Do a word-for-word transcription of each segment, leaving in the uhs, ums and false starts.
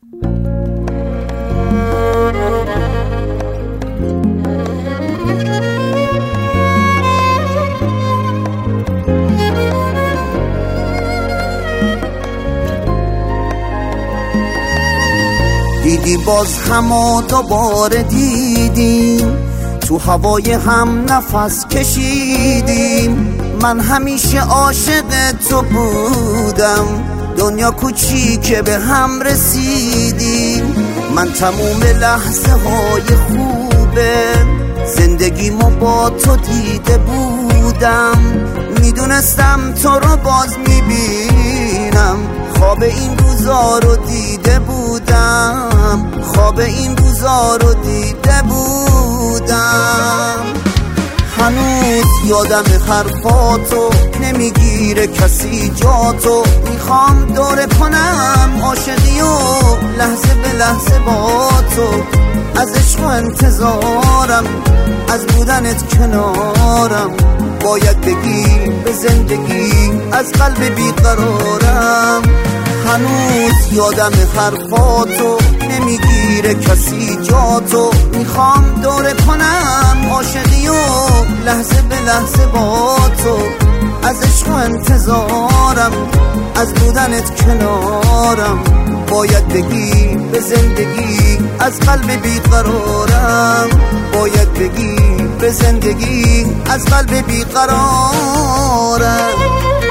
دیدی باز همو دوباره دیدیم، تو هوای هم نفس کشیدیم. من همیشه عاشق تو بودم، دنیا کوچیکه به هم رسیدیم. من تموم لحظه های خوبه زندگیمو با تو دیده بودم. میدونستم تو رو باز میبینم، خواب این روزا رو دیده بودم، خواب این روزا رو دیده بودم. هنوز یادم حرفاتو، نمیگیره کسی جاتو. میخوام دوره کنم عاشقی و لحظه به لحظه با تو. از عشق و انتظارم، از بودنت کنارم. باید بگی به زندگی از قلب بیقرارم. هنوز یادم حرفاتو، نمیگیره کسی جاتو. میخوام دوره کنم عاشقی و لحظه به لحظه با تو. از عشق و انتظارم، از بودنت کنارم. باید بگی به زندگی از قلب بیقرارم. باید بگی به زندگی از قلب بیقرارم.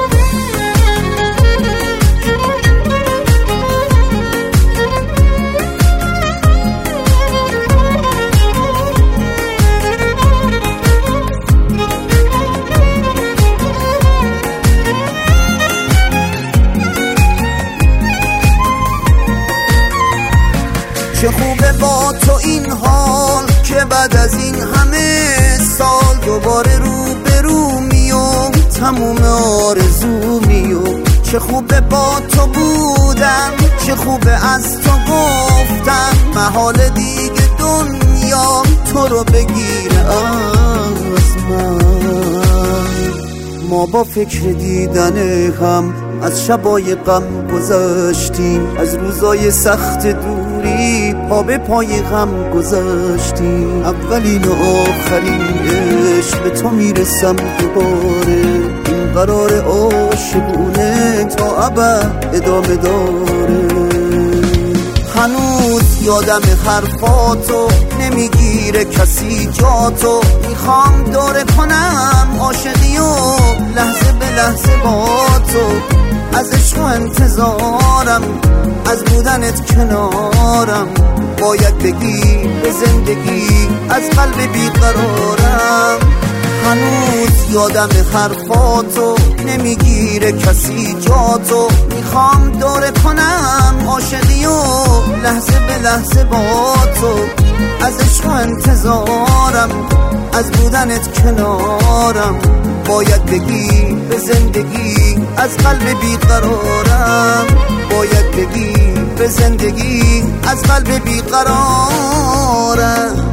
چه خوبه با تو این حال که بعد از این همه سال دوباره رو به رو میام، تموم آرزو میام. چه خوبه با تو بودن، چه خوبه از تو گفتن. محال دیگه دنیا تو رو بگیره از من. ما با فکر دیدن هم از شبای غم گذشتیم، از روزای سخت دوری پا به پای غم گذاشتیم. اولین و آخرین عشق به تو میرسم دوباره. این قرار عاشقونه تا ابد ادامه داره. هنوز یادم حرفاتو، نمیگیره کسی جاتو. میخوام دوره کنم عاشقی و لحظه به لحظه با تو. از عشق و انتظارم، از بودنت کنارم. باید بگی به زندگی از قلب بیقرارم. هنوز یادم حرفاتو، نمیگیره کسی جاتو. میخوام دوره کنم عاشقی و لحظه به لحظه با تو. از عشق و انتظارم، از بودنت کنارم. باید بگی به زندگی از قلب بیقرارم. باید بگی به زندگی از قلب بیقرارم.